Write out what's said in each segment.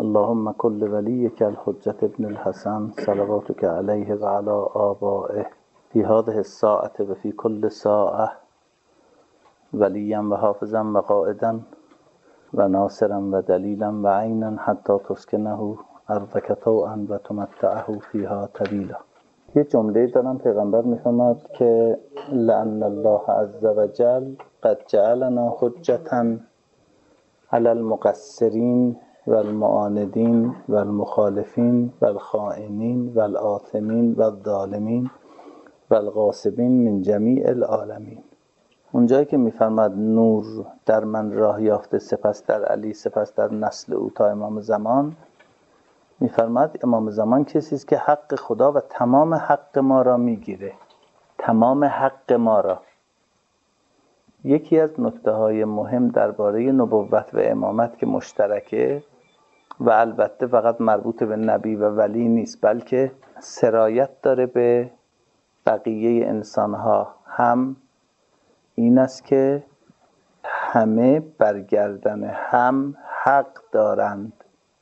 اللهم كل وليك الحجة ابن الحسن صلواتك عليه وعلى آبائه في هذه الساعة وفي كل ساعة وليا وحافظا وقائدا وناصرا ودليلا وعينا حتى تسكنه أرضك طوعا وتمتعه فيها طویلا. یه جمله دارن پیغمبر میفرماد که لأن الله عز وجل قد جعلنا حجة على المقصرين والمعاندين والمخالفين والخائنين والآثمين والظالمين والغاصبين من جمیع العالمین. اونجایی که میفرماد نور در من راه یافته، سپس در علی، سپس در نسل او تا امام زمان، میفرماد امام زمان کسی است که حق خدا و تمام حق ما را میگیره، تمام حق ما را. یکی از نکته‌های مهم درباره نبوت و امامت که مشترکه و البته فقط مربوط به نبی و ولی نیست، بلکه سرایت داره به بقیه انسان‌ها، هم این است که همه برگردن هم حق دارند،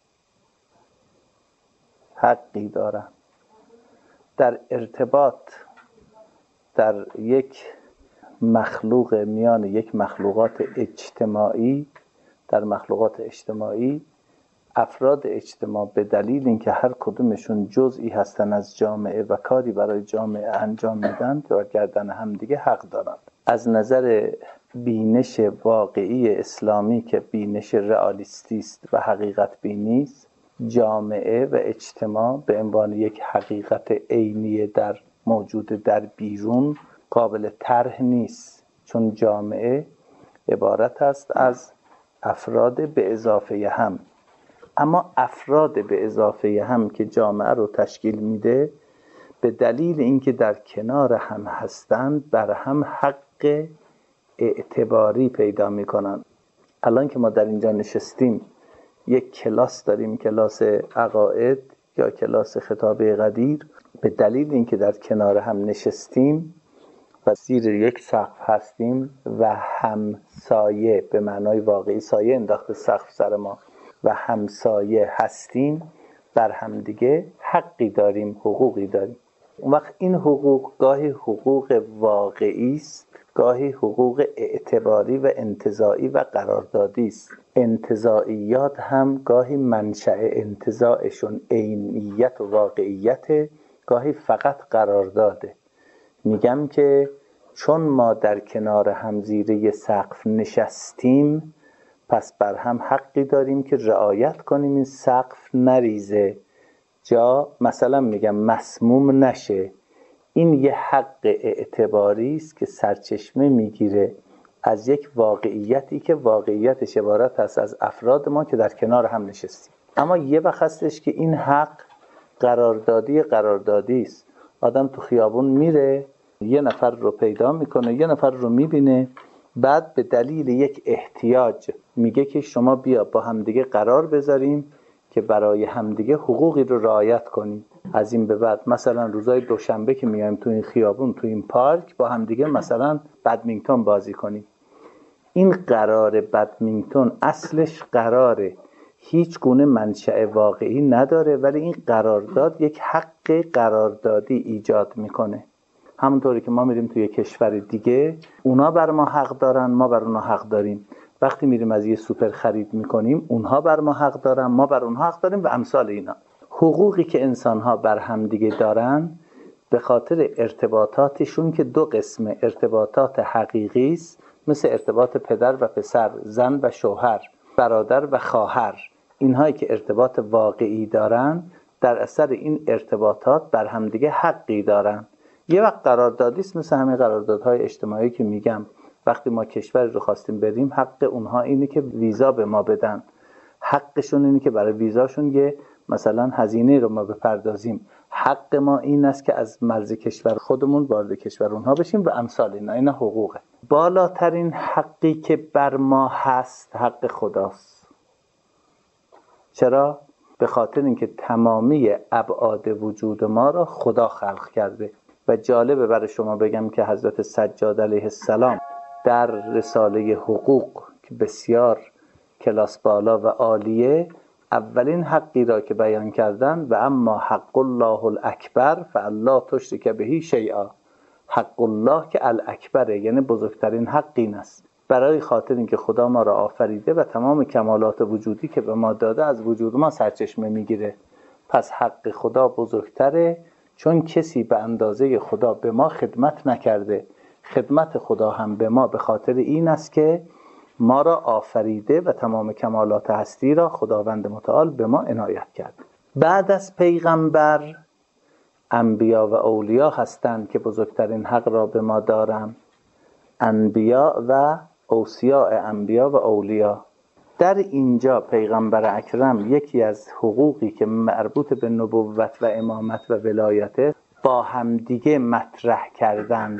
حقی دارند در ارتباط در یک مخلوق میان یک مخلوقات اجتماعی. در مخلوقات اجتماعی افراد اجتماع به دلیل اینکه هر کدومشون جزئی هستن از جامعه و کاری برای جامعه انجام میدن و گردن همدیگه حق دارند. از نظر بینش واقعی اسلامی که بینش رئالیستی است و حقیقت بینی است، جامعه و اجتماع به عنوان یک حقیقت عینی در موجود در بیرون قابل طرح نیست، چون جامعه عبارت است از افراد به اضافه هم. اما افراد به اضافه هم که جامعه رو تشکیل میده، به دلیل اینکه در کنار هم هستند بر هم حق اعتباری پیدا میکنن. الان که ما در اینجا نشستیم، یک کلاس داریم، کلاس عقاید یا کلاس خطابه قدیر، به دلیل اینکه در کنار هم نشستیم و زیر یک سقف هستیم و همسایه، به معنای واقعی سایه انداخته سقف سر ما و همسایه هستیم، بر هم دیگه حقی داریم، حقوقی داریم. اون وقت این حقوق گاهی حقوق واقعی است، گاهی حقوق اعتباری و انتزاعی و قراردادی است. انتزاعیات هم گاهی منشأ انتزاعشون عینیت و واقعیت، گاهی فقط قرارداده. میگم که چون ما در کنار هم زیر یه سقف نشستیم، پس بر هم حقی داریم که رعایت کنیم این سقف نریزه، جا مثلا میگم مسموم نشه. این یه حق اعتباری است که سرچشمه میگیره از یک واقعیتی که واقعیتش عبارت است از افراد ما که در کنار هم نشستیم. اما یه وقت هستش که این حق قراردادی است. آدم تو خیابون میره، یه نفر رو پیدا میکنه، یه نفر رو میبینه، بعد به دلیل یک احتیاج میگه که شما بیا با همدیگه قرار بذاریم که برای همدیگه حقوقی رو رعایت کنیم. از این به بعد مثلا روزای دوشنبه که میایم تو این خیابون، تو این پارک، با همدیگه مثلا بدمینتون بازی کنیم. این قرار بدمینتون اصلش قراره، هیچ گونه منشأ واقعی نداره، ولی این قرارداد یک حق قراردادی ایجاد میکنه. همونطوری که ما میریم توی کشور دیگه، اونا بر ما حق دارن، ما بر اونا حق داریم. وقتی میریم از یه سوپر خرید میکنیم، اونها بر ما حق دارن، ما بر اونها حق داریم و امثال اینا. حقوقی که انسانها بر هم دیگه دارن به خاطر ارتباطاتشون که دو قسم ارتباطات حقیقی است، مثل ارتباط پدر و پسر، زن و شوهر، برادر و خواهر، اینهایی که ارتباط واقعی دارن، در اثر این ارتباطات بر هم دیگه حقی دارن. یه وقت قراردادی است، مثل همه قراردادهای اجتماعی که میگم، وقتی ما کشور رو خواستیم بریم، حق اونها اینه که ویزا به ما بدن، حقشون اینه که برای ویزاشون یه مثلا هزینه رو ما بپردازیم. حق ما این است که از مرز کشور خودمون وارد کشور اونها بشیم و امثال اینا حقوقه. بالاترین حقی که بر ما هست حق خداست. چرا؟ به خاطر اینکه تمامی ابعاد وجود ما را خدا خلق کرده. و جالبه برای شما بگم که حضرت سجاد علیه السلام در رساله حقوق که بسیار کلاس بالا و عالیه، اولین حقی را که بیان کردند و اما حق الله الاکبر فالا تشرک به شیئا، حق الله که الاکبره، یعنی بزرگترین حق این است. برای خاطر اینکه خدا ما را آفریده و تمام کمالات وجودی که به ما داده از وجود ما سرچشمه میگیره، پس حق خدا بزرگتره، چون کسی به اندازه خدا به ما خدمت نکرده. خدمت خدا هم به ما به خاطر این است که ما را آفریده و تمام کمالات هستی را خداوند متعال به ما عنایت کرد. بعد از پیغمبر انبیا و اولیا هستند که بزرگترین حق را به ما دارند. انبیا و اوصیاء انبیا و اولیا. در اینجا پیغمبر اکرم یکی از حقوقی که مربوط به نبوت و امامت و ولایت با همدیگه مطرح کردن،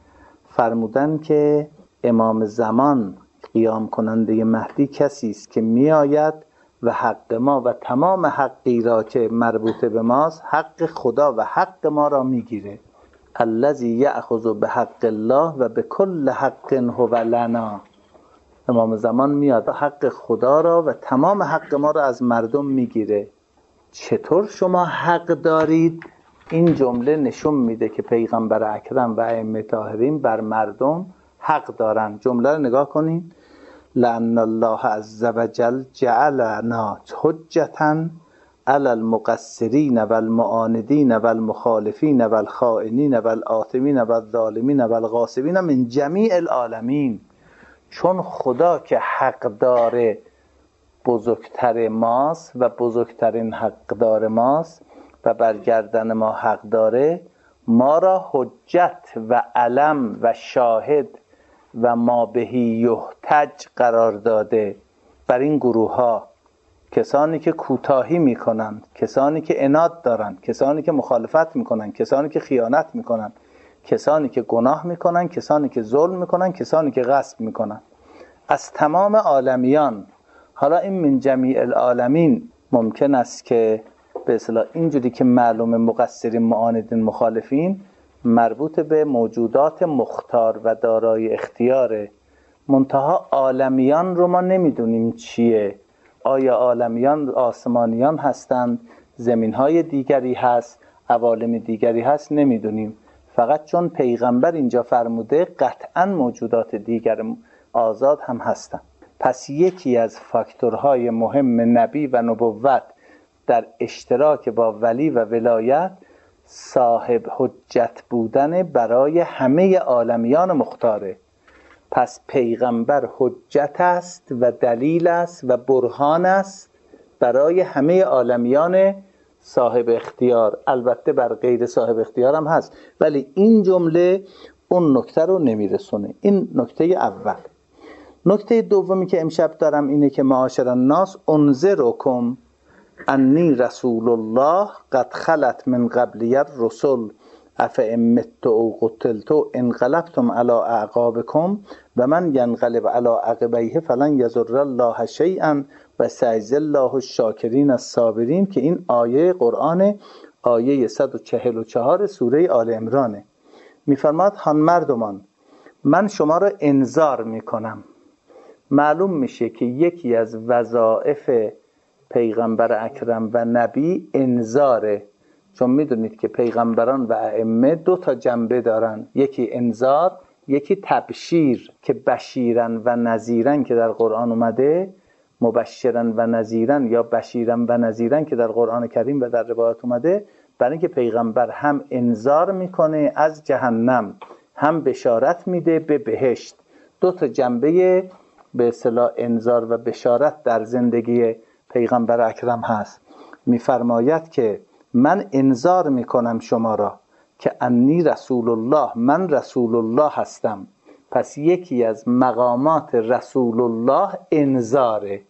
فرمودن که امام زمان قیام کننده مهدی کسی است که می آید و حق ما و تمام حقی را که مربوط به ماست، حق خدا و حق ما را می گیره. الذی یأخذ بحق الله و بكل حق هو لنا. امام زمان میاد حق خدا را و تمام حق ما را از مردم میگیره. چطور شما حق دارید؟ این جمله نشون میده که پیغمبر اکرم و ائمه طاهرین بر مردم حق دارن. جمله رو نگاه کنین. لأن الله عز وجل جعلنا حجة علی المقصرین و المعاندین و المخالفین و الخائنین و الآثمین و الظالمین و الغاصبین من جمیع العالمین. چون خدا که حق داره بزرگتر ماست و بزرگترین حق داره ماست و برگردن ما حق داره، ما را حجت و علم و شاهد و ما بهی یحتج قرار داده بر این گروه ها، کسانی که کوتاهی میکنند، کسانی که عناد دارند، کسانی که مخالفت میکنند، کسانی که خیانت میکنند، کسانی که گناه میکنند، کسانی که ظلم میکنند، کسانی که غصب میکنند، از تمام عالمیان. حالا این من جمیع العالمین ممکن است که به اصطلاح اینجوری که معلوم مقصرین معاندین مخالفین مربوط به موجودات مختار و دارای اختیاره، منتها عالمیان رو ما نمیدونیم چیه. آیا عالمیان آسمانیان هستند، زمینهای دیگری هست، عوالم دیگری هست، نمیدونیم. فقط چون پیغمبر اینجا فرموده قطعا موجودات دیگر آزاد هم هستند. پس یکی از فاکتورهای مهم نبی و نبوت در اشتراک با ولی و ولایت صاحب حجت بودن برای همه عالمیان مختاره. پس پیغمبر حجت است و دلیل است و برهان است برای همه عالمیان صاحب اختیار. البته بر غیر صاحب اختیار هم هست، ولی این جمله اون نکته رو نمیرسونه. این نکته اول. نکته دومی که امشب دارم اینه که معاشر الناس انذرکم انی رسول الله قد خلت من قبلی الرسل افئن مت او قتلت انقلبتم علی اعقابکم و من ینقلب علی عقبیه فلن یضر الله شیئا و سیجزی الله الشاکرین الصابرین، که این آیه قرآن آیه 144 سوره آل عمرانه. میفرماد هان مردمان، من شما را انذار میکنم. معلوم میشه که یکی از وظایف پیغمبر اکرم و نبی انذاره، چون میدونید که پیغمبران و ائمه دو تا جنبه دارن، یکی انذار، یکی تبشیر، که بشیرن و نذیرن که در قرآن اومده، مبشرن و نذیرن یا بشیرن و نذیرن که در قرآن کریم و در روایات اومده، برای اینکه پیغمبر هم انذار میکنه از جهنم، هم بشارت میده به بهشت. دو تا جنبه به اصطلاح انذار و بشارت در زندگی پیغمبر اکرم هست. میفرماید که من انذار میکنم شما را که انی رسول الله، من رسول الله هستم. پس یکی از مقامات رسول الله انذاره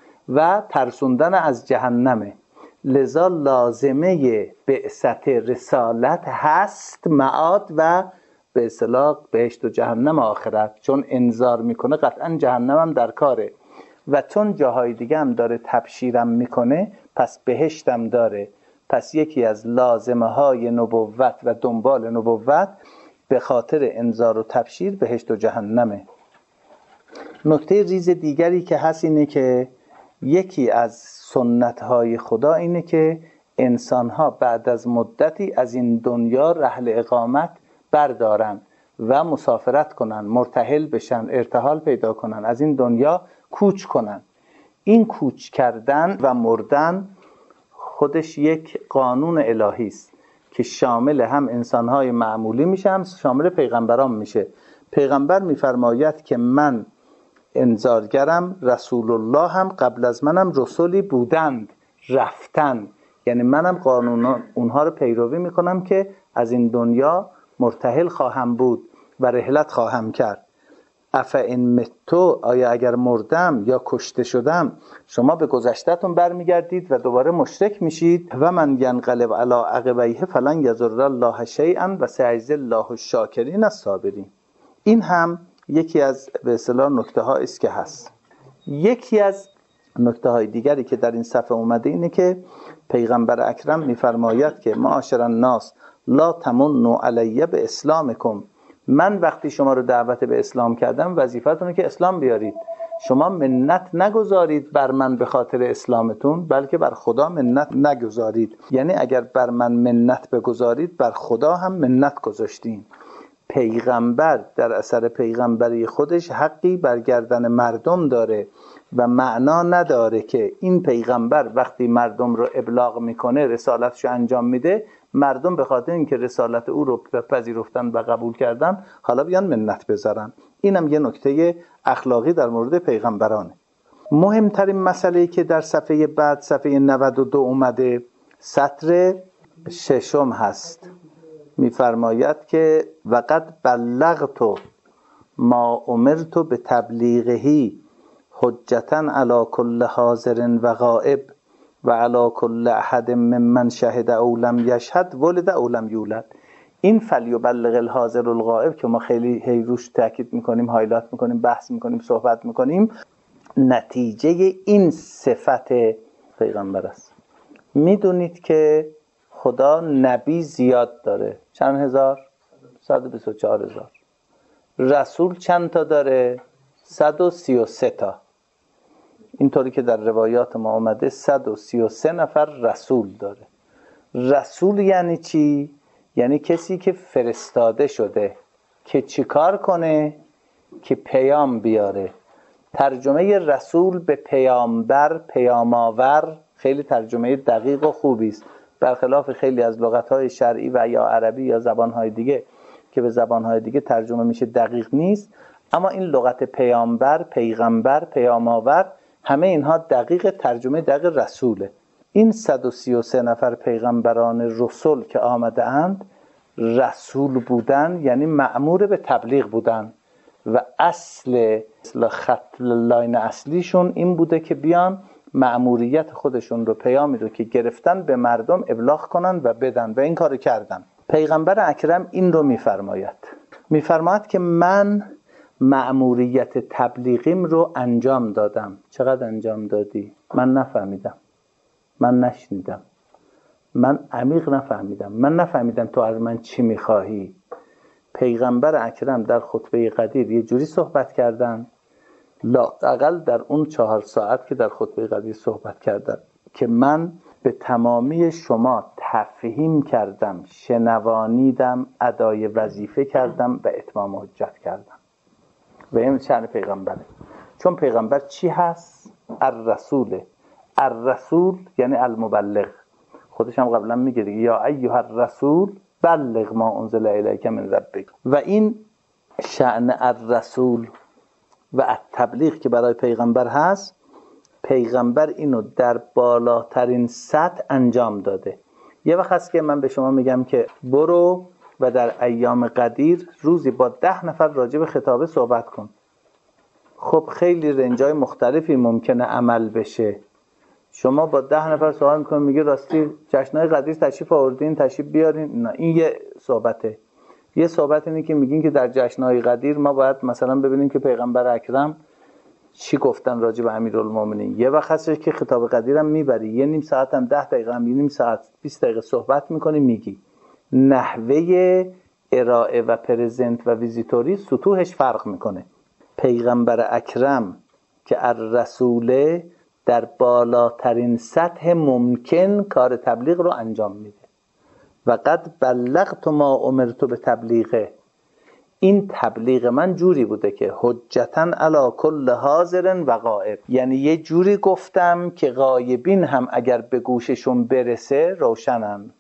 و ترسوندن از جهنمه. لذا لازمه بعثت رسالت هست معاد و به اصطلاح بهشت و جهنم آخرت، چون انذار میکنه قطعا جهنم هم در کاره و چون جاهای دیگه هم داره تبشیرم میکنه پس بهشتم داره. پس یکی از لازمه های نبوت و دنبال نبوت به خاطر انذار و تبشیر بهشت و جهنمه. نکته ریز دیگری که هست اینه که یکی از سنت‌های خدا اینه که انسان‌ها بعد از مدتی از این دنیا رحل اقامت بردارن و مسافرت کنن، مرتحل بشن، ارتحال پیدا کنن، از این دنیا کوچ کنن. این کوچ کردن و مردن خودش یک قانون الهی است که شامل هم انسان‌های معمولی میشه، هم شامل پیغمبران میشه. پیغمبر میفرماید که من انذارگرم، رسول الله هم قبل از منم رسولی بودند رفتن، یعنی منم قانون اونها رو پیروی میکنم که از این دنیا مرتحل خواهم بود و رحلت خواهم کرد. افئن متو، آیا اگر مردم یا کشته شدم شما به گذشته‌تون برمیگردید و دوباره مشرک میشید؟ و من ینقلب علی عقبیه فلن یضر الله شیئا و سیجزی الله الشاکرین الصابرین. این هم یکی از به اصطلاح نکته ها است که هست. یکی از نکته های دیگری که در این صفحه اومده اینه که پیغمبر اکرم میفرماید که معاشر الناس لا تمنوا علی باسلامکم، من وقتی شما رو دعوت به اسلام کردم وظیفتونه که اسلام بیارید. شما منت نگذارید بر من به خاطر اسلامتون، بلکه بر خدا منت نگذارید. یعنی اگر بر من منت بگذارید بر خدا هم منت گذاشتین. پیغمبر در اثر پیغمبری خودش حقی بر گردن مردم داره و معنا نداره که این پیغمبر وقتی مردم رو ابلاغ میکنه، رسالتشو انجام میده، مردم به خاطر اینکه رسالت او رو پذیرفتن و قبول کردن حالا بیان منت بذارن. اینم یه نکته اخلاقی در مورد پیغمبرانه. مهمترین مسئله‌ای که در صفحه بعد، صفحه 92 اومده، سطر 6 هست. میفرماید که وقد بلغت ما امرت به تبلیغه حجتا علی کل حاضر و غائب و علی کل احد ممن شهد او لم یشهد ولد او لم یولد. این فلیبلغ الحاضر الغائب که ما خیلی روش تاکید میکنیم، هایلایت میکنیم، بحث میکنیم، صحبت میکنیم، نتیجه این صفت پیغمبر است. میدونید که خدا نبی زیاد داره، چند هزار؟ 124,000. رسول چند تا داره؟ 133 تا. اینطوری که در روایات ما آمده 133 نفر رسول داره. رسول یعنی چی؟ یعنی کسی که فرستاده شده که چیکار کنه؟ که پیام بیاره. ترجمه رسول به پیامبر، پیام‌آور، خیلی ترجمه دقیق و خوبی است، برخلاف خیلی از لغت‌های شرعی و یا عربی یا زبان‌های دیگه که به زبان‌های دیگه ترجمه میشه دقیق نیست. اما این لغت پیامبر، پیغمبر، پیام‌آور، همه اینها دقیق ترجمه دقیق رسوله. این 133 نفر پیغمبران رسول که آمده اند رسول بودن، یعنی مأمور به تبلیغ بودن و اصل خط لاین اصلیشون این بوده که بیان مأموریت خودشون رو، پیامی رو که گرفتن به مردم ابلاغ کنن و بدن و این کارو کردن. پیغمبر اکرم این رو میفرماید که من مأموریت تبلیغیم رو انجام دادم. چقدر انجام دادی؟ من نفهمیدم، من نشنیدم، من عمیق نفهمیدم، من نفهمیدم تو از من چی میخواهی. پیغمبر اکرم در خطبه قدیر یه جوری صحبت کردن، لااقل در اون 4 ساعت که در خطبه قدیر صحبت کردن، که من به تمامی شما تفهیم کردم، شنوانیدم، ادای وظیفه کردم و اتمام حجت کردم. و این شأن پیغمبره. چون پیغمبر چی هست؟ الرسوله. الرسول یعنی المبلغ. خودش هم قبلا میگه دیگه، یا ایها الرسول بلغ ما انزل الیک من ربک. و این شأن الرسول و التبلیغ که برای پیغمبر هست، پیغمبر اینو در بالاترین سطح انجام داده. یه وقت هست که من به شما میگم که برو و در ایام قدیر روزی با 10 نفر راجع به خطابه صحبت کن. خب خیلی رنجای مختلفی ممکنه عمل بشه. شما با 10 نفر صحبت میکنید، میگه راستی جشنای قدیر تشریف آوردین، تشریف بیارین. نه، این یه صحبته. یه صحبت اینه که میگین که در جشنای قدیر ما باید مثلا ببینیم که پیغمبر اکرم چی گفتن راجع به امیرالمومنین. یه وقت هستش که خطاب قدیرم میبری، یه نیم ساعت هم 10 دقیقه هم، یه نیم ساعت 20 دقیقه صحبت میکنی، میگی. نحوه ارائه و پرزنت و ویزیتوری سطوحش فرق میکنه. پیغمبر اکرم که الرسوله در بالاترین سطح ممکن کار تبلیغ رو انجام میده. و قد بلغت ما امرت به تبلیغه، این تبلیغ من جوری بوده که حجتاً علی کل حاضر و غائب، یعنی یه جوری گفتم که غایبین هم اگر به گوششون برسه روشنن.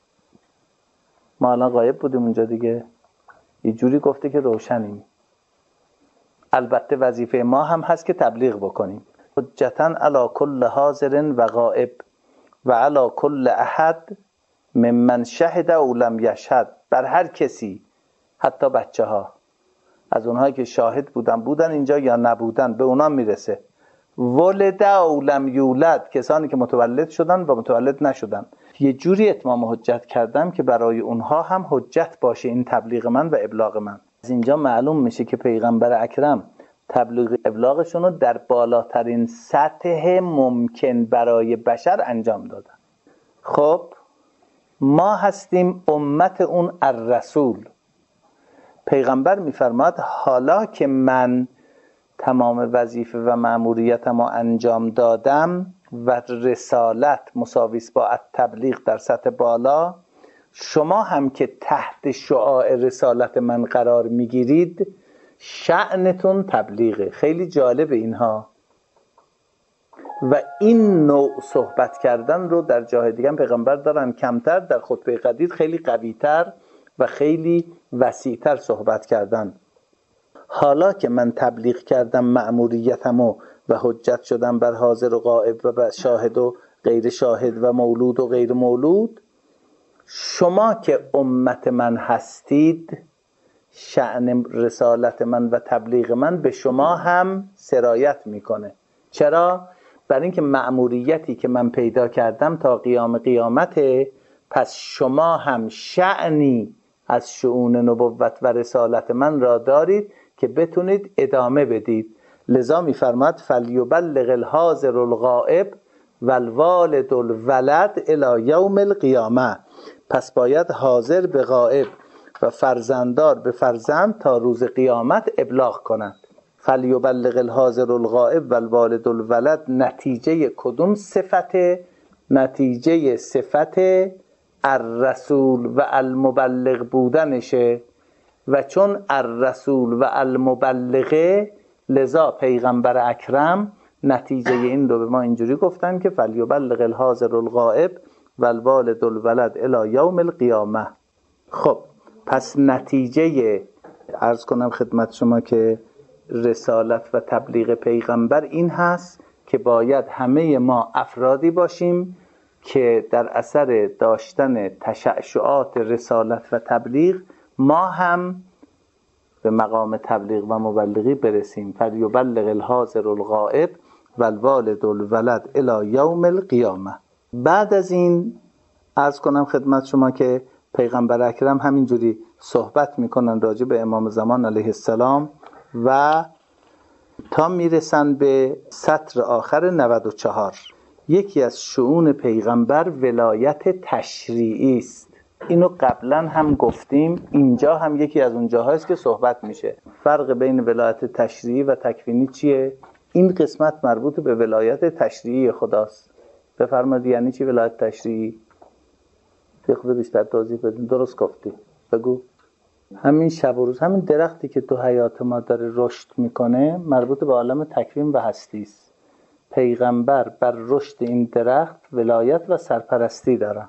ما الان غایب بودیم اونجا دیگه، یه جوری گفته که روشنیم. البته وظیفه ما هم هست که تبلیغ بکنیم. حجتاً علی کل حاضر و غائب و علی کل احد ممن شهد او لم یشهد، بر هر کسی، حتی بچه ها، از اونهایی که شاهد بودن اینجا یا نبودن، به اونا میرسه. ولد او لم یولد، کسانی که متولد شدن و متولد نشدن. یه جوری اتمام حجت کردم که برای اونها هم حجت باشه این تبلیغ من و ابلاغ من. از اینجا معلوم میشه که پیغمبر اکرم تبلیغ ابلاغشون رو در بالاترین سطح ممکن برای بشر انجام دادن. خب ما هستیم امت اون الرسول. پیغمبر میفرماد حالا که من تمام وظیفه و مأموریتم رو انجام دادم و رسالت مساویس با تبلیغ در سطح بالا، شما هم که تحت شعاع رسالت من قرار میگیرید شأنتون تبلیغه. خیلی جالب اینها. و این نوع صحبت کردن رو در جای دیگه پیغمبر دارن کمتر، در خطبه قدیر خیلی قویتر و خیلی وسیعتر صحبت کردن. حالا که من تبلیغ کردم مأموریتمو و حجت شدم بر حاضر و غائب و بر شاهد و غیر شاهد و مولود و غیر مولود، شما که امت من هستید شأن رسالت من و تبلیغ من به شما هم سرایت میکنه. چرا؟ برای اینکه مأموریتی که من پیدا کردم تا قیام قیامته، پس شما هم شأنی از شؤون نبوت و رسالت من را دارید که بتونید ادامه بدید. لذا میفرماد فلیبلغ الحاضر الغائب والوالد الولد الی یوم القیامه، پس باید حاضر به غائب و فرزنددار به فرزند تا روز قیامت ابلاغ کنند. فلیبلغ الحاضر الغائب والوالد الولد نتیجه کدوم صفته؟ نتیجه صفت الرسول و المبلغ بودنشه. و چون الرسول و المبلغه، لذا پیغمبر اکرم نتیجه این رو به ما اینجوری گفتن که فلیبلغ الحاضر الغائب والوالد الولد الی یوم القیامه. خب پس نتیجه عرض کنم خدمت شما که رسالت و تبلیغ پیغمبر این هست که باید همه ما افرادی باشیم که در اثر داشتن تشعشعات رسالت و تبلیغ ما هم به مقام تبلیغ و مبلغی برسیم. فلیبلغ الحاضر الغائب والوالد الولد الی یوم القیامه. بعد از این عرض کنم خدمت شما که پیغمبر اکرم همینجوری صحبت میکنن راجع به امام زمان علیه السلام و تا میرسن به سطر آخر 94. یکی از شؤون پیغمبر ولایت تشریعی است. اینو قبلا هم گفتیم، اینجا هم یکی از اون جاهاست که صحبت میشه. فرق بین ولایت تشریعی و تکوینی چیه؟ این قسمت مربوط به ولایت تشریعی خداست. بفرمایید یعنی چی ولایت تشریعی؟ یه خود بیشتر توضیح بدین. درست گفتی، بگو. همین شب و روز، همین درختی که تو حیات ما داره رشد میکنه مربوط به عالم تکوین و هستی است. پیغمبر بر رشد این درخت ولایت و سرپرستی دارن.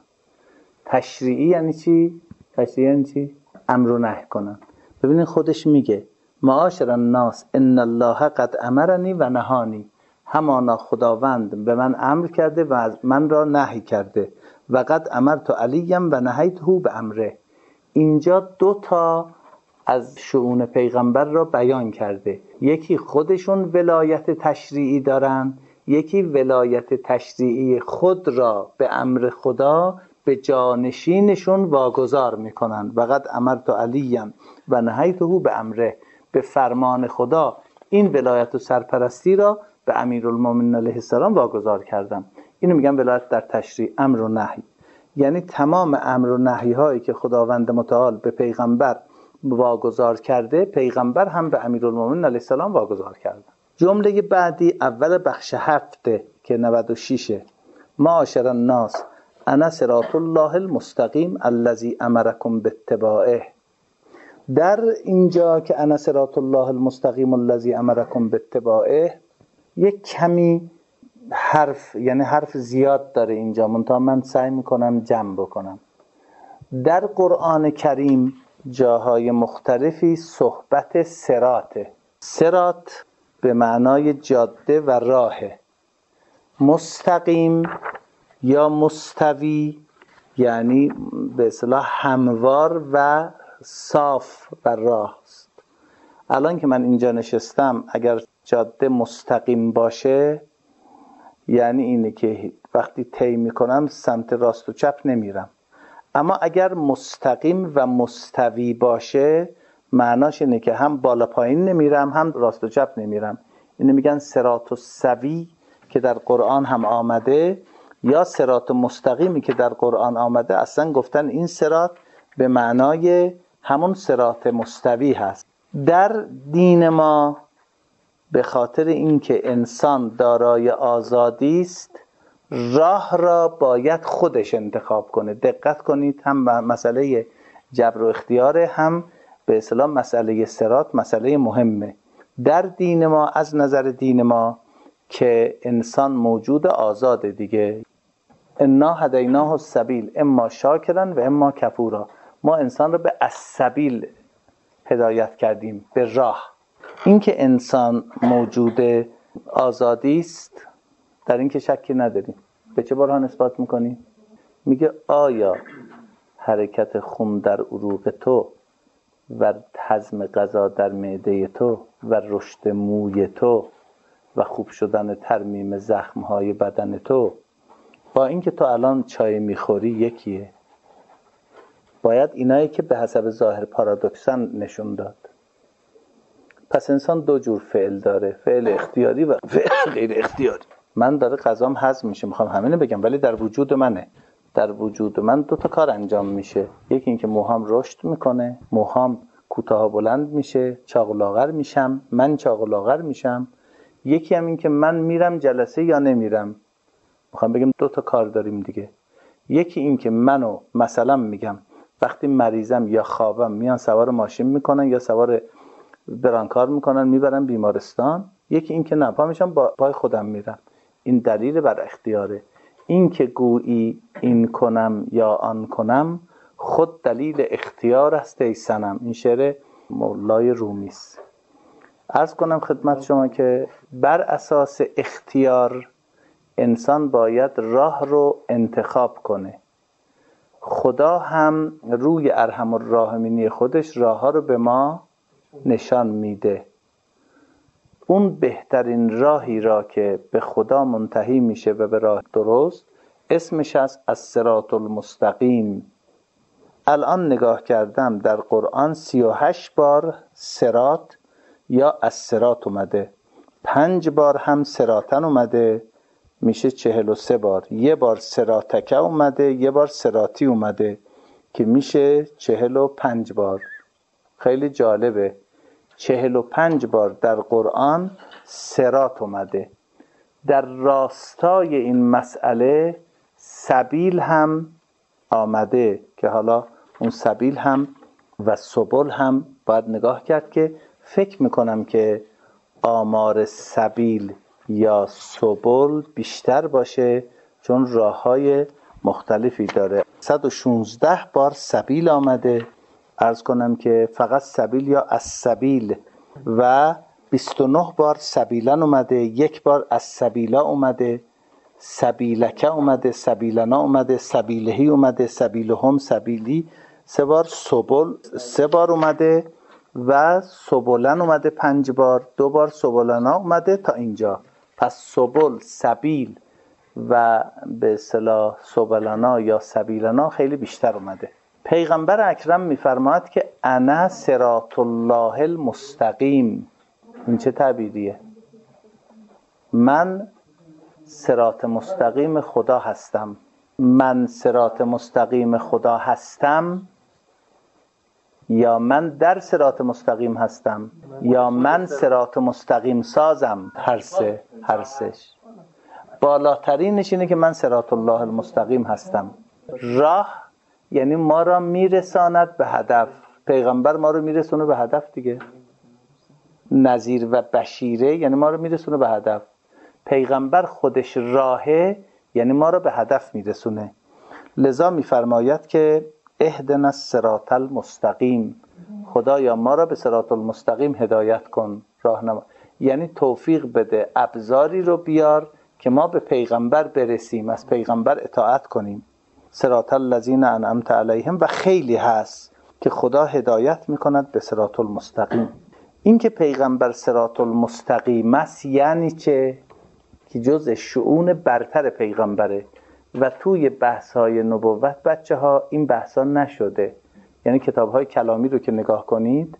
تشریعی یعنی چی؟ تشریعی یعنی چی؟ امر و نهی کنن. ببینید خودش میگه معاشر الناس ان الله قد امرنی و نهانی، همانا خداوند به من امر کرده و از من را نهی کرده. و قد امرت علیم و نهیته به امره. اینجا دو تا از شؤون پیغمبر را بیان کرده. یکی خودشون ولایت تشریعی دارن، یکی ولایت تشریعی خود را به امر خدا به جانشینشون واگذار میکنن. و قد امرت علیم و نهیته به امره، به فرمان خدا این ولایت و سرپرستی را به امیرالمومنین علیه السلام واگذار کردم. اینو میگن ولایت در تشریع، امر و نهی. یعنی تمام امر و نهی هایی که خداوند متعال به پیغمبر واگذار کرده، پیغمبر هم به امیرالمومنین علیه السلام واگذار کرده. جمله بعدی اول بخش 7 که 96 معاشر الناس انا صراط الله المستقیم الذی امرکم باتباعه. در اینجا که انا صراط الله المستقیم الذی امرکم باتباعه یک کمی حرف، یعنی حرف زیاد داره اینجا، منتها من سعی میکنم جمع بکنم. در قرآن کریم جاهای مختلفی صحبت صراطه. صراط به معنای جاده و راهه. مستقیم یا مستوی یعنی به اصطلاح هموار و صاف و راست. الان که من اینجا نشستم اگر جاده مستقیم باشه یعنی اینه که وقتی طی میکنم سمت راست و چپ نمیرم. اما اگر مستقیم و مستوی باشه معناش اینه که هم بالا پایین نمیرم هم راست و چپ نمیرم. اینو میگن صراط السوی که در قرآن هم آمده، یا صراط مستقیمی که در قرآن آمده. اصلا گفتن این صراط به معنای همون صراط مستوی هست. در دین ما به خاطر اینکه انسان دارای آزادی است راه را باید خودش انتخاب کنه. دقت کنید، هم مسئله جبر و اختیار، هم به اصطلاح مسئله صراط مسئله مهمه در دین ما. از نظر دین ما که انسان موجود آزاده دیگه، انا هدیناه السبیل اما شاکرا و اما کفورا. ما انسان رو به السبیل هدایت کردیم، به راه. این که انسان موجود آزادی است در این که شکی نداریم. به چه برهان اثبات میکنیم؟ میگه آیا حرکت خون در عروق تو و هضم غذا در معده تو و رشد موی تو و خوب شدن ترمیم زخمهای بدن تو با اینکه تو الان چای میخوری یکیه؟ باید اینایی که به حسب ظاهر پارادوکسن نشون داد. پس انسان دو جور فعل داره، فعل اختیاری و فعل غیر اختیاری. من داره غذام هضم میشه، میخوام همینو بگم، ولی در وجود منه. در وجود من دو تا کار انجام میشه. یکی این که موهام رشد میکنه، موهام کوتاه بلند میشه، چاق و لاغر میشم، من چاق و لاغر میشم. یکی هم این که من میرم جلسه یا نمیرم. میخوام بگم دو تا کار داریم دیگه. یکی این که منو مثلا میگم وقتی مریضم یا خوابم میان سوار ماشین میکنن یا سوار برانکار میکنن میبرن بیمارستان. یکی این که نه، پا میشم با خودم میرم. این دلیل بر اختیاره. این که گویی این کنم یا آن کنم خود دلیل اختیار است ای صنم. این شعر مولای رومی است. عرض کنم خدمت شما که بر اساس اختیار انسان باید راه رو انتخاب کنه. خدا هم روی ارحم الراحمینی خودش راه ها رو به ما نشان میده. اون بهترین راهی را که به خدا منتهی میشه و به راه درست اسمش از الصراط المستقیم. الان نگاه کردم در قرآن 38 بار صراط یا الصراط اومده، 5 بار هم صراطن اومده، میشه 43 بار. یه بار صراطک اومده، یه بار صراطی اومده که میشه 45 بار. خیلی جالبه، 45 بار در قرآن صراط اومده. در راستای این مسئله سبیل هم آمده که حالا اون سبیل هم و سبل هم باید نگاه کرد که فکر میکنم که آمار سبیل یا سبل بیشتر باشه چون راههای مختلفی داره. 116 بار سبیل آمده، عرض کنم که فقط سبیل یا السبیل، و 29 بار سبیلن اومده، 1 بار السبیلا اومده، سبیلک اومده، سبیلنا اومده، سبیلهی اومده، سبیلهم، سبیلی. 3 بار سبل 3 بار اومده و سبلن اومده 5 بار، 2 بار سبلنا اومده تا اینجا. پس سبل، سبیل و به اصطلاح سبلنا یا سبیلنا خیلی بیشتر اومده. پیغمبر اکرم میفرماید که انا صراط الله المستقیم. این چه تعبیریه؟ من صراط مستقیم خدا هستم. من صراط مستقیم خدا هستم یا من در صراط مستقیم هستم یا من صراط مستقیم سازم. هر سش. بالاترینش اینه که من صراط الله المستقیم هستم. راه یعنی ما را میرساند به هدف. پیغمبر ما رو میرسونه به هدف دیگه. نذیر و بشیره یعنی ما رو میرسونه به هدف. پیغمبر خودش راهه یعنی ما رو به هدف میرسونه. لذا میفرماید که اهدنا الصراط المستقیم، خدایا ما را به صراط المستقیم هدایت کن، راهنما، یعنی توفیق بده، ابزاری رو بیار که ما به پیغمبر برسیم، از پیغمبر اطاعت کنیم. صراط الذین انعمت علیهم. و خیلی هست که خدا هدایت میکند به صراط المستقیم. این که پیغمبر صراط المستقیم است یعنی چه؟ که جزء شؤون برتر پیغمبره و توی بحث‌های نبوت بچه ها این بحثا نشده. یعنی کتاب‌های کلامی رو که نگاه کنید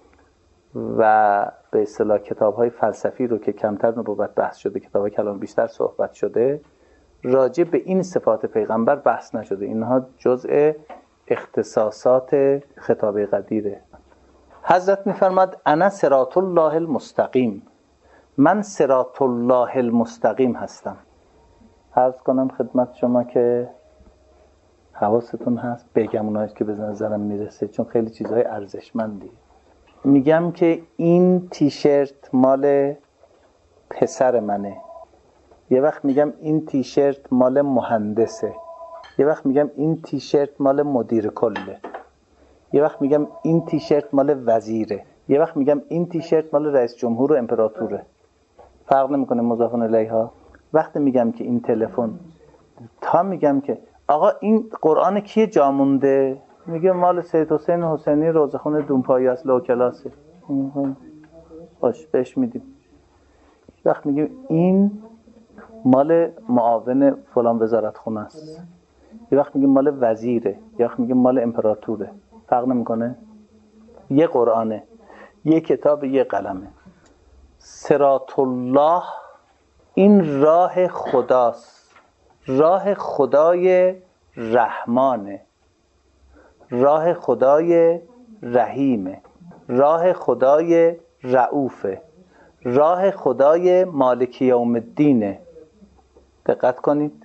و به اصطلاح کتاب‌های فلسفی رو که کمتر نبوت بحث شده، کتاب‌های کلامی بیشتر صحبت شده، راجع به این صفات پیغمبر بحث نشده. اینها جزء اختصاصات خطابه قدیره. حضرت می‌فرماد انا صراط الله المستقیم، من صراط الله المستقیم هستم. عرض کنم خدمت شما که حواستون هست بگم اونایی که به نظرم میرسه، چون خیلی چیزهای ارزشمندی. میگم که این تیشرت مال پسر منه، یه وقت میگم این تیشرت مال مهندسه، یه وقت میگم این تیشرت مال مدیر کله، یه وقت میگم این تیشرت مال وزیره، یه وقت میگم این تیشرت مال رئیس جمهور و امپراتوره. فرق نمیکنه مضاف الیها. وقتی میگم که این تلفن، تا میگم که آقا این قرآن کیه جا مونده، میگه مال سید حسین حسینی روزخون دونپایی است، لو کلاسه، باش بهش میدیم. وقت میگیم این مال معاون فلان وزارت خونه است، یه وقت میگیم مال وزیره، یه وقت میگیم مال امپراتوره. فرق نمیکنه، یه قرآنه، یه کتاب، یه قلمه. صراط الله این راه خداست، راه خدای رحمانه، راه خدای رحیمه، راه خدای رؤوفه، راه خدای مالک یوم الدینه. دقت کنید،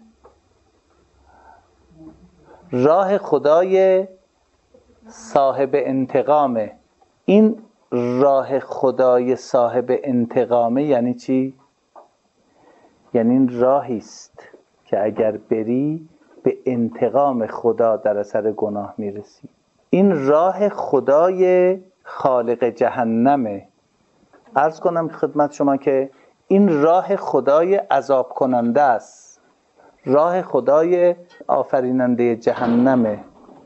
راه خدای صاحب انتقامه. این راه خدای صاحب انتقامه یعنی چی؟ یعنی این راهی است که اگر بری به انتقام خدا در اثر گناه میرسی. این راه خدای خالق جهنمه. عرض کنم خدمت شما که این راه خدای عذاب کننده است، راه خدای آفریننده جهنمه.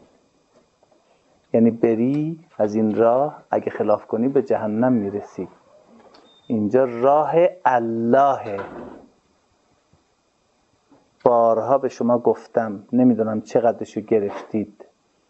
یعنی بری از این راه، اگه خلاف کنی به جهنم میرسی. اینجا راه اللهه. بارها به شما گفتم، نمیدونم چقدرشو گرفتید،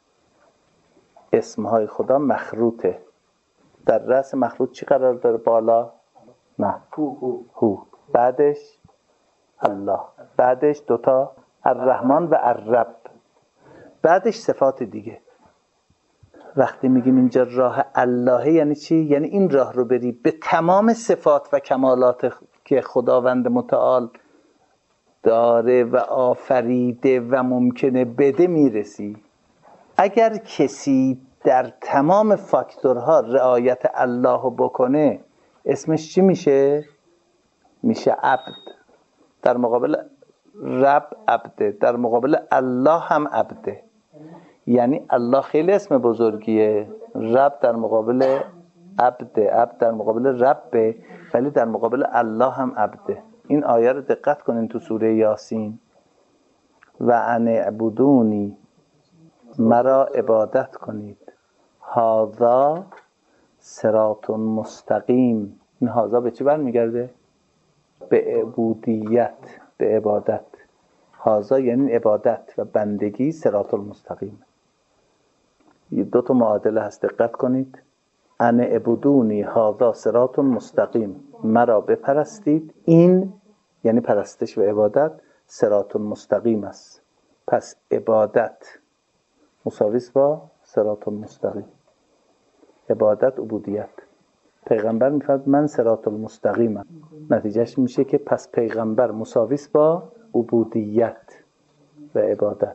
اسمهای خدا مخروطه. در رأس مخروط چی قرار داره بالا؟ نه، هو. بعدش الله، بعدش دوتا الرحمن و الرب، بعدش صفات دیگه. وقتی میگیم اینجا راه اللهه یعنی چی؟ یعنی این راه رو بری به تمام صفات و کمالات که خداوند متعال داره و آفریده و ممکنه بده میرسی. اگر کسی در تمام فاکتورها رعایت الله بکنه اسمش چی میشه؟ میشه عبد. در مقابل رب عبده، در مقابل الله هم عبده. یعنی الله خیلی اسم بزرگیه، رب در مقابل عبده، عبد در مقابل ربه، ولی در مقابل الله هم عبده. این آیه رو دقت کنین تو سوره یاسین. و ان اعبدونی، مرا عبادت کنید، هذا صراط مستقیم. این هذا به چی برمیگرده؟ به عبودیت، به عبادت. هذا یعنی عبادت و بندگی، صراط المستقیم. دو تا معادله هست، دقت کنید. ان اعبدونی هذا صراط مستقیم، مرا بپرستید، این یعنی پرستش و عبادت صراط مستقیم است. پس عبادت مساویس با صراط مستقیم، عبادت عبودیت. پیغمبر میفرد من صراط المستقیمم. نتیجهش میشه که پس پیغمبر مساویس با عبودیت و عبادت.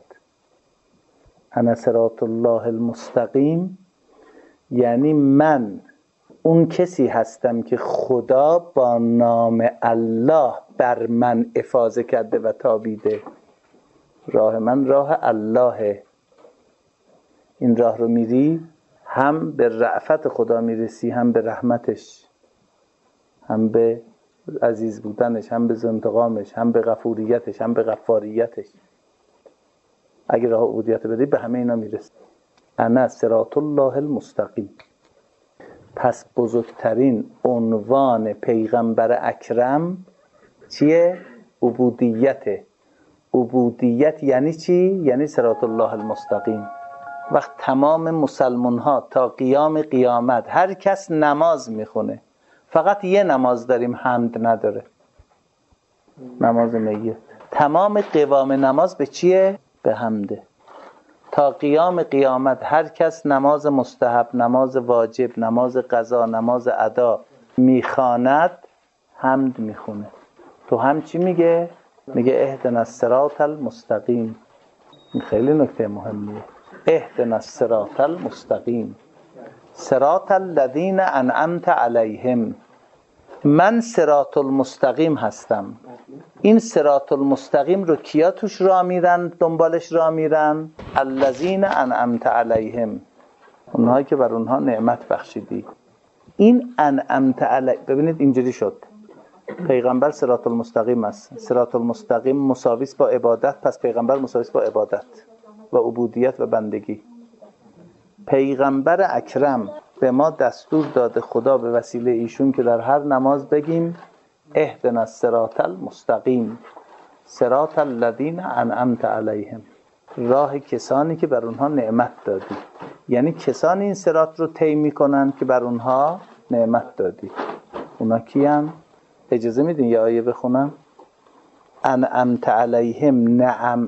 انا صراط الله المستقیم یعنی من اون کسی هستم که خدا با نام الله بر من افاضه کرده و تابیده. راه من راه اللهه. این راه رو میری هم به رأفت خدا میرسی، هم به رحمتش، هم به عزیز بودنش، هم به انتقامش، هم به غفوریتش، هم به غفاریتش. اگه راه عبودیت بدی به همه اینا میرسی. انا صراط الله المستقیم. پس بزرگترین عنوان پیغمبر اکرم چیه؟ عبودیته. عبودیت یعنی چی؟ یعنی صراط الله المستقیم. وقت تمام مسلمان ها تا قیام قیامت هر کس نماز میخونه، فقط یه نماز داریم حمد نداره، نماز میت. تمام قوام نماز به چیه؟ به حمده. تا قیام قیامت هر کس نماز مستحب، نماز واجب، نماز قضا، نماز ادا میخواند حمد میخونه. تو هم چی میگه؟ میگه اهدنا الصراط المستقیم. این خیلی نکته مهمیه. اهدنا الصراط المستقیم صراط الذین انعمت علیهم. من صراط المستقیم هستم. این صراط المستقیم رو کیا توش راه میرن، دنبالش راه میرن؟ الذین انعمت علیهم، اونهایی که بر اونها نعمت بخشیدی. این انعمت علی، ببینید اینجوری شد. پیغمبر صراط المستقیم است. صراط المستقیم مساویس با عبادت، پس پیغمبر مساویس با عبادت و عبودیت و بندگی. پیغمبر اکرم به ما دستور داده خدا به وسیله ایشون که در هر نماز بگیم اهدنا الصراط المستقیم صراط الذین انعمت علیهم، راه کسانی که بر اونها نعمت دادی. یعنی کسانی این صراط رو طی میکنن که بر اونها نعمت دادی. اونا کیان؟ اجازه میدین یه آیه بخونم؟ انعمت علیهم،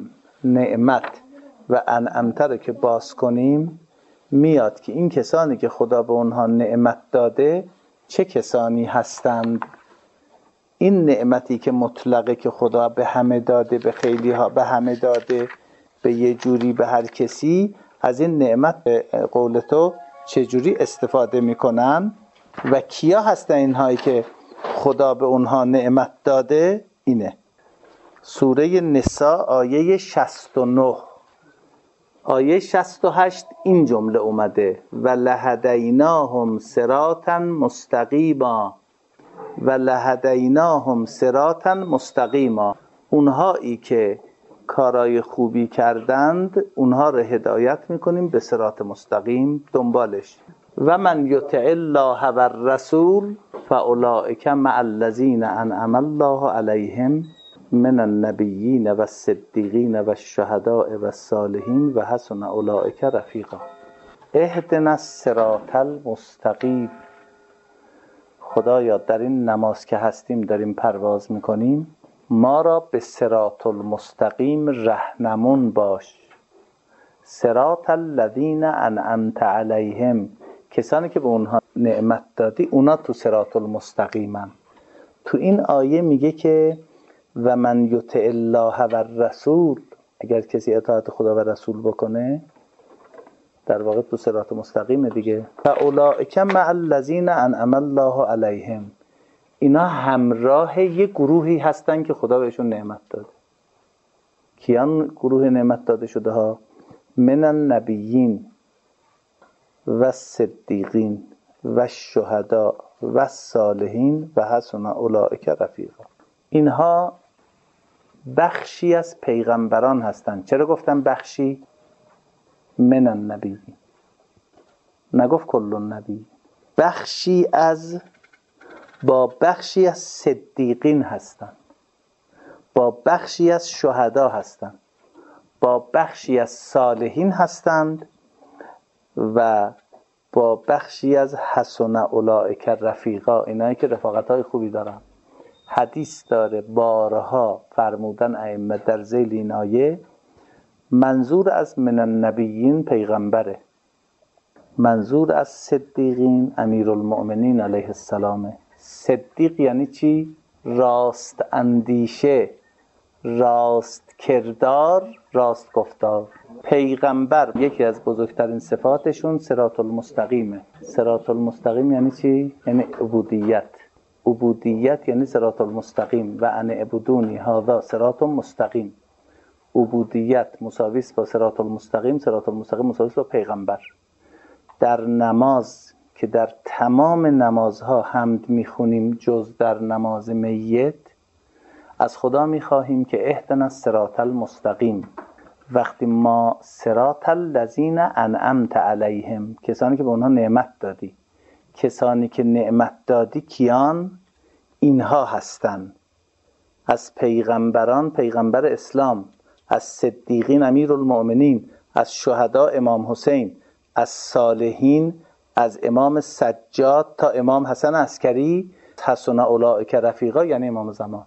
نعمت و انعمت رو که باز کنیم میاد که این کسانی که خدا به اونها نعمت داده چه کسانی هستند. این نعمتی که مطلقه که خدا به همه داده، به خیلی ها به همه داده، به یه جوری به هر کسی، از این نعمت به قول تو چه جوری استفاده میکنن و کیا هستن اینهایی که خدا به اونها نعمت داده؟ اینه سوره نساء آیه 69. آیه 68 این جمله اومده و لهدیناهم صراطا مستقیما و لهدیناهم صراطا مستقیما. اونهایی که کارای خوبی کردند اونها رو هدایت میکنیم به صراط مستقیم دنبالش. و من یطع الله و الرسول فاولئک مع الذین انعم الله علیهم من النبیین و الصدیقین و الشهداء و الصالحین و حسن اولئک رفیقا. اهدنا الصراط المستقیم. خدایا در این نماز که هستیم داریم پرواز میکنیم، ما را به صراط المستقیم رهنمون باش. صراط الذین انعمت علیهم، کسانی که به اونها نعمت دادی اونا تو صراط المستقیمن. تو این آیه میگه که و من یطع الله و الرسول، اگر کسی اطاعت خدا و رسول بکنه در واقع تو صراط مستقیم دیگه. فاولئک مع الذین انعم الله علیهم، اینا همراه یه گروهی هستن که خدا بهشون نعمت داده. کیان گروه نعمت داده شده ها؟ من النبیین و الصدیقین و الشهداء و الصالحین و حسن اولئک رفیقا. اینها بخشی از پیغمبران هستند. چرا گفتم بخشی؟ من النبیین، نگفت کل النبی. بخشی از، با بخشی از صدیقین هستند، با بخشی از شهدا هستند، با بخشی از صالحین هستند و با بخشی از حسن اولئک رفیقا، اینایی که رفاقت‌های خوبی دارن. حدیث داره بارها فرمودن ائمه در ذیل این آیه منظور از من النبیین پیغمبره، منظور از صدیقین امیرالمؤمنین علیه السلام. صدیق یعنی چی؟ راست اندیشه، راست کردار، راست گفتار. پیغمبر یکی از بزرگترین صفاتشون صراط المستقیمه. صراط المستقیم یعنی چی؟ یعنی عبودیت. عبودیت یعنی صراط المستقیم. و ان اعبدونی هذا صراط مستقیم. عبودیت مساوی است با صراط المستقیم، صراط المستقیم مساوی است با پیغمبر. در نماز که در تمام نمازها حمد میخونیم جز در نماز میت، از خدا میخواهیم که اهدنا الصراط المستقیم. وقتی ما صراط الذین انعمت علیهم، کسانی که به اونها نعمت دادی، کسانی که نعمت دادی کیان؟ اینها هستن. از پیغمبران پیغمبر اسلام، از صدیقین امیرالمؤمنین، از شهدا امام حسین، از صالحین از امام سجاد تا امام حسن عسکری، حسن اولئک رفیقا یعنی امام زمان.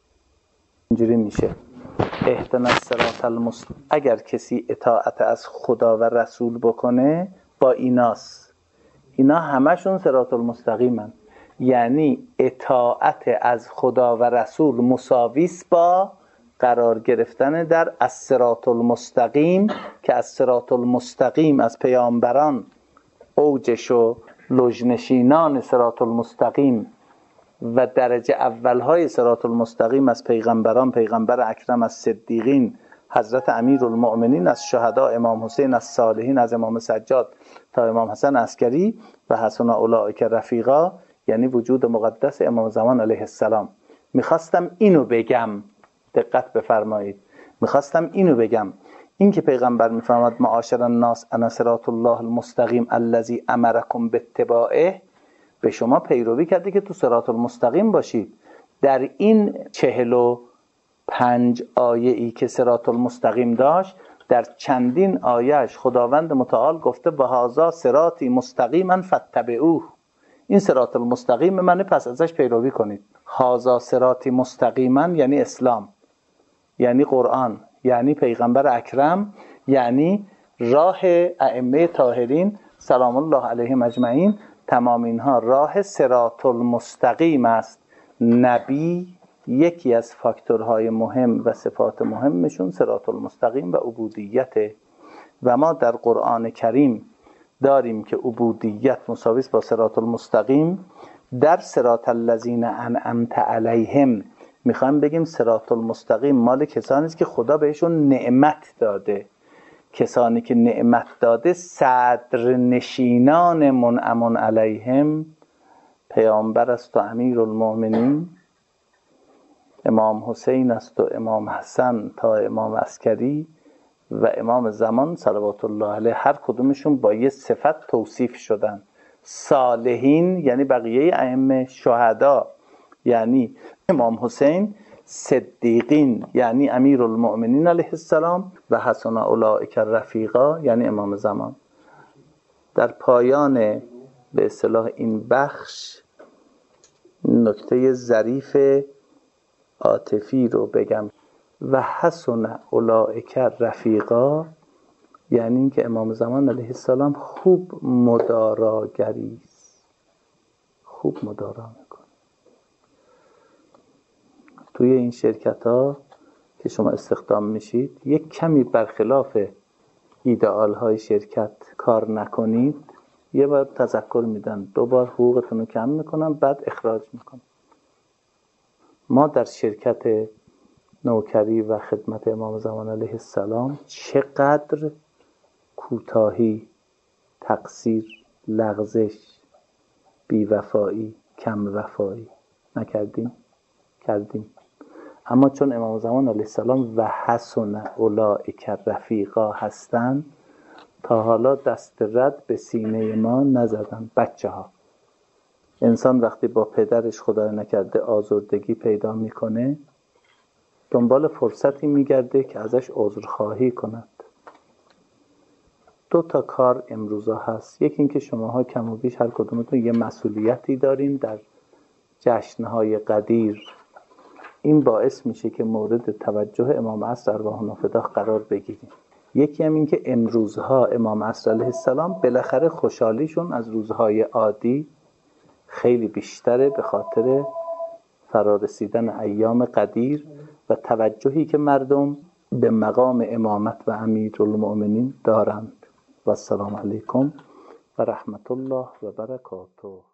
اینجوری میشه اهدنا الصراط المستقیم. اگر کسی اطاعت از خدا و رسول بکنه با ایناست، اینا همشون صراط المستقیمن. یعنی اطاعت از خدا و رسول مساوی است با قرار گرفتن در الصراط المستقیم، که الصراط المستقیم از پیامبران اوجش و لجنشینان صراط المستقیم و درجه اولهای صراط المستقیم از پیغمبران، پیغمبر اکرم، از صدیقین حضرت امیرالمؤمنین، از شهدا امام حسین، از صالحین از امام سجاد تا امام حسن عسکری و حسن اولئک رفیقا یعنی وجود مقدس امام زمان علیه السلام. میخواستم اینو بگم، دقت بفرمایید، میخواستم اینو بگم. این که پیغمبر میفرماد معاشر الناس انا صراط الله المستقیم الذی امرکم باتباعه، به شما پیروی کرده که تو صراط المستقیم باشید. در این 45 آیه ای که صراط المستقیم داشت، در چندین آیهش خداوند متعال گفته بهذا صراطی مستقیما فاتبعوه. این صراط المستقیم منه، پس ازش پیروی کنید. هذا صراطی مستقیما یعنی اسلام، یعنی قرآن، یعنی پیغمبر اکرم، یعنی راه ائمه طاهرین سلام الله علیهم اجمعین. تمام اینها راه صراط المستقیم است. نبی یکی از فاکتورهای مهم و صفات مهمشون صراط المستقیم و عبودیت. و ما در قرآن کریم داریم که عبودیت مساوی است با صراط المستقیم. در صراط الذین انعمت علیهم میخوایم بگیم صراط المستقیم مال کسانی است که خدا بهشون نعمت داده. کسانی که نعمت داده صدر نشینان منعم علیهم پیامبر است و امیرالمؤمنین، امام حسین است و امام حسن تا امام عسکری و امام زمان صلوات الله علیه. هر کدومشون با یه صفت توصیف شدن. صالحین یعنی بقیه ائمه، شهدا یعنی امام حسین، صدیقین یعنی امیرالمؤمنین علیه السلام و حسن اولئک رفیقا یعنی امام زمان. در پایان به اصطلاح این بخش نکته ظریف عاطفی رو بگم. و حسن اولئک رفیقا یعنی این که امام زمان علیه السلام خوب مداراگری است، خوب مدارا میکنه. توی این شرکت ها که شما استخدام میشید یک کمی برخلاف ایدئال های شرکت کار نکنید، یه بار تذکر میدن، 2 بار حقوقتون رو کم میکنن، بعد اخراج میکنن. ما در شرکت نوکری و خدمت امام زمان علیه السلام چقدر کوتاهی، تقصیر، لغزش، بیوفایی، کم وفایی نکردیم؟ کردیم. اما چون امام زمان علیه السلام و حسن اولئک رفیقا هستن، تا حالا دست رد به سینه ما نزدن. بچه ها، انسان وقتی با پدرش خدای نکرده آزردگی پیدا میکنه، دنبال فرصتی میگرده که ازش عذرخواهی کند. 2 تا کار امروزا هست. یکی این که شماها کم و بیش هر کدومتون یه مسئولیتی دارین در جشنهای قدیر. این باعث میشه که مورد توجه امام عصر ارواحنا فداه قرار بگیریم. یکی هم این که امروزها امام عصر علیه السلام بالاخره خوشحالیشون از روزهای عادی خیلی بیشتره به خاطر فرارسیدن ایام قدیر و توجهی که مردم به مقام امامت و امیرالمؤمنین دارند. و السلام علیکم و رحمت الله و برکاته.